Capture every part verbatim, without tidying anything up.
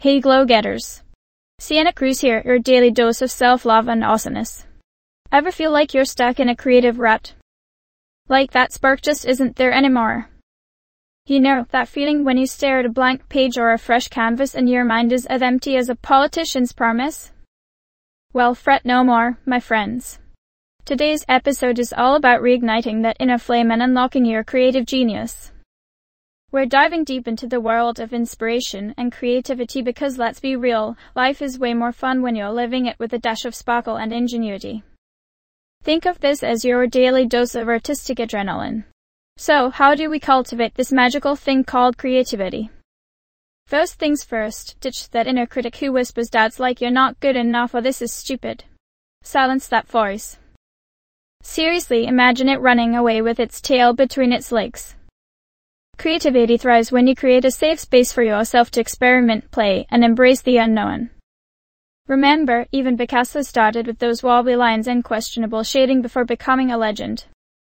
Hey glow getters. Sienna Cruz here, your daily dose of self-love and awesomeness. Ever feel like you're stuck in a creative rut? Like that spark just isn't there anymore? You know, that feeling when you stare at a blank page or a fresh canvas and your mind is as empty as a politician's promise? Well, fret no more, my friends. Today's episode is all about reigniting that inner flame and unlocking your creative genius. We're diving deep into the world of inspiration and creativity because let's be real, life is way more fun when you're living it with a dash of sparkle and ingenuity. Think of this as your daily dose of artistic adrenaline. So, how do we cultivate this magical thing called creativity? First things first, ditch that inner critic who whispers doubts like you're not good enough or this is stupid. Silence that voice. Seriously, imagine it running away with its tail between its legs. Creativity thrives when you create a safe space for yourself to experiment, play, and embrace the unknown. Remember, even Picasso started with those wobbly lines and questionable shading before becoming a legend.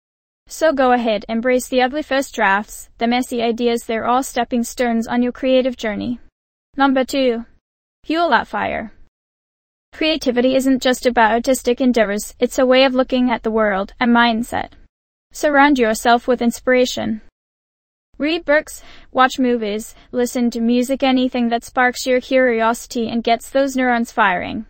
So go ahead, embrace the ugly first drafts, the messy ideas, they're all stepping stones on your creative journey. Number two. Fuel that fire. Creativity isn't just about artistic endeavors, it's a way of looking at the world, a mindset. Surround yourself with inspiration. Read books, watch movies, listen to music, anything that sparks your curiosity and gets those neurons firing.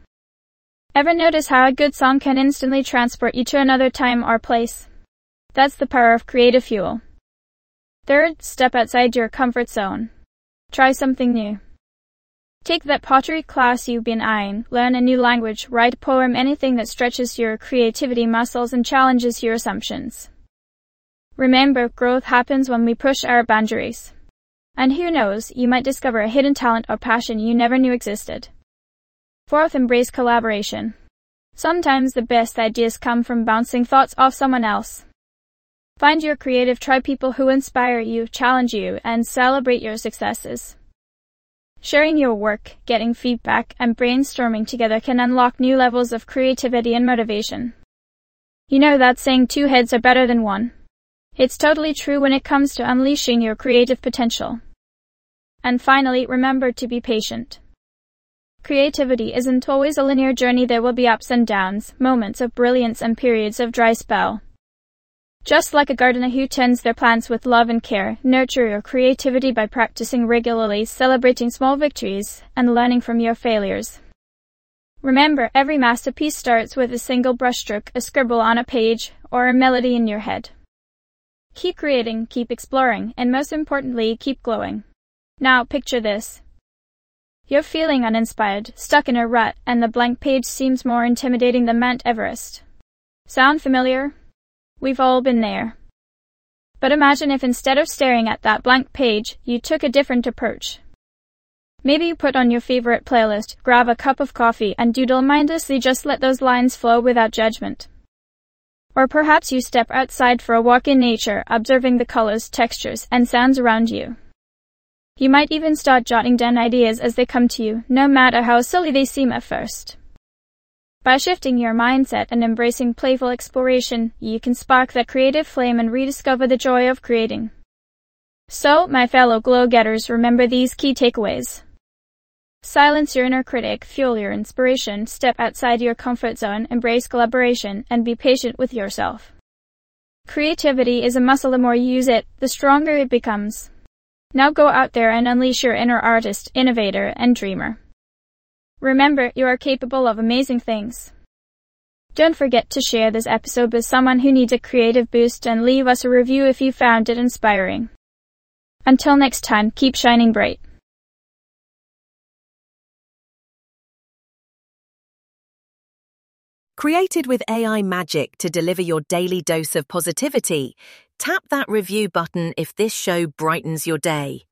Ever notice how a good song can instantly transport you to another time or place? That's the power of creative fuel. Third, step outside your comfort zone. Try something new. Take that pottery class you've been eyeing, learn a new language, write a poem, anything that stretches your creativity muscles and challenges your assumptions. Remember, growth happens when we push our boundaries. And who knows, you might discover a hidden talent or passion you never knew existed. Fourth, embrace collaboration. Sometimes the best ideas come from bouncing thoughts off someone else. Find your creative tribe, people who inspire you, challenge you, and celebrate your successes. Sharing your work, getting feedback, and brainstorming together can unlock new levels of creativity and motivation. You know that saying, two heads are better than one. It's totally true when it comes to unleashing your creative potential. And finally, remember to be patient. Creativity isn't always a linear journey. There will be ups and downs, moments of brilliance and periods of dry spell. Just like a gardener who tends their plants with love and care, nurture your creativity by practicing regularly, celebrating small victories, and learning from your failures. Remember, every masterpiece starts with a single brushstroke, a scribble on a page, or a melody in your head. Keep creating, keep exploring, and most importantly, keep glowing. Now, picture this. You're feeling uninspired, stuck in a rut, and the blank page seems more intimidating than Mount Everest. Sound familiar? We've all been there. But imagine if instead of staring at that blank page, you took a different approach. Maybe you put on your favorite playlist, grab a cup of coffee, and doodle mindlessly, just let those lines flow without judgment. Or perhaps you step outside for a walk in nature, observing the colors, textures, and sounds around you. You might even start jotting down ideas as they come to you, no matter how silly they seem at first. By shifting your mindset and embracing playful exploration, you can spark that creative flame and rediscover the joy of creating. So, my fellow glow-getters, remember these key takeaways. Silence your inner critic, fuel your inspiration, step outside your comfort zone, embrace collaboration, and be patient with yourself. Creativity is a muscle. The more you use it, the stronger it becomes. Now go out there and unleash your inner artist, innovator, and dreamer. Remember, you are capable of amazing things. Don't forget to share this episode with someone who needs a creative boost and leave us a review if you found it inspiring. Until next time, keep shining bright. Created with A I magic to deliver your daily dose of positivity, tap that review button if this show brightens your day.